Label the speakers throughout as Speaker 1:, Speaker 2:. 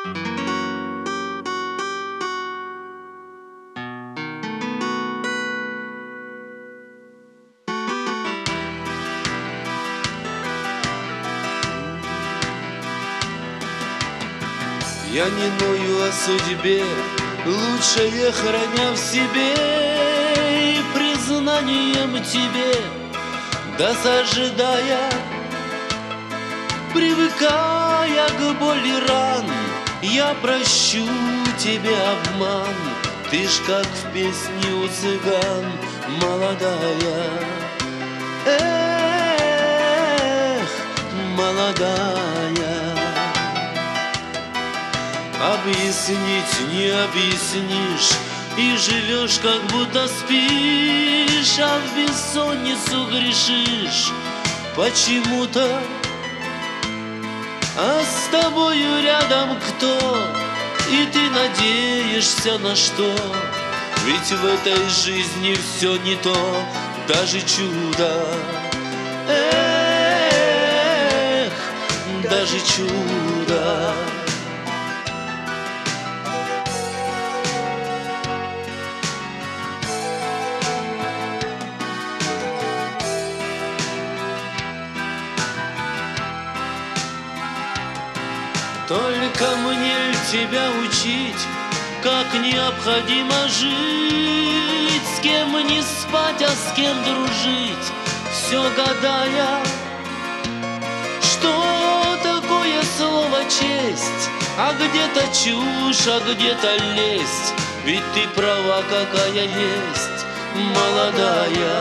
Speaker 1: Я не ною о судьбе, лучшее храня в себе, и признанием тебе досаждая, привыкая к боли ран, я прощу тебе обман. Ты ж как в песне у цыган молодая. Эх, молодая. Объяснить не объяснишь, и живешь, как будто спишь, а в бессонницу грешишь почему-то. А с тобою рядом кто? И ты надеешься на что? Ведь в этой жизни все не то, даже чудо. Эх, даже чудо. Только мне тебя учить, как необходимо жить, с кем не спать, а с кем дружить, все гадая, что такое слово честь, а где-то чушь, а где-то лесть, ведь ты права, какая есть, молодая.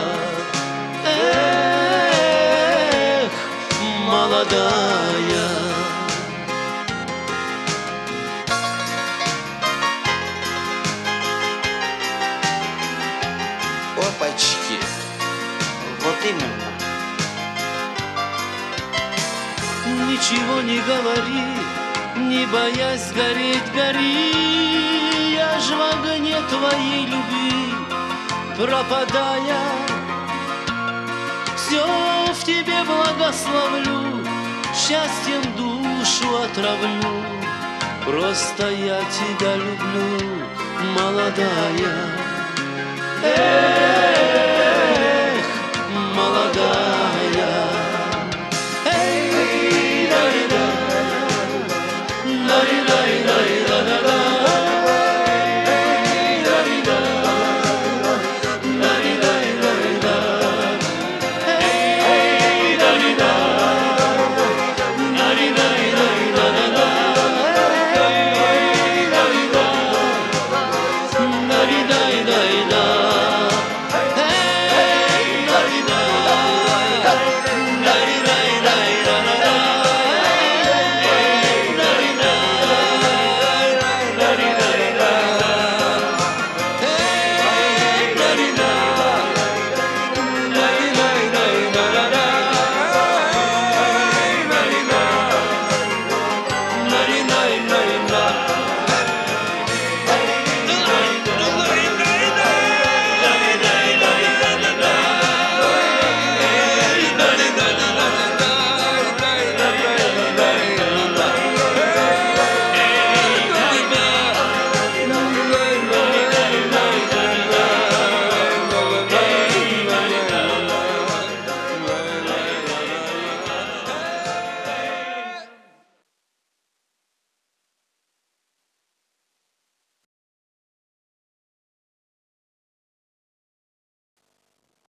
Speaker 1: Эх, молодая.
Speaker 2: Опачки, вот именно.
Speaker 1: Ничего не говори, не боясь гореть, гори. Я ж в огне твоей любви пропадая, все в тебе благословлю, счастьем душу отравлю. Просто я тебя люблю, молодая.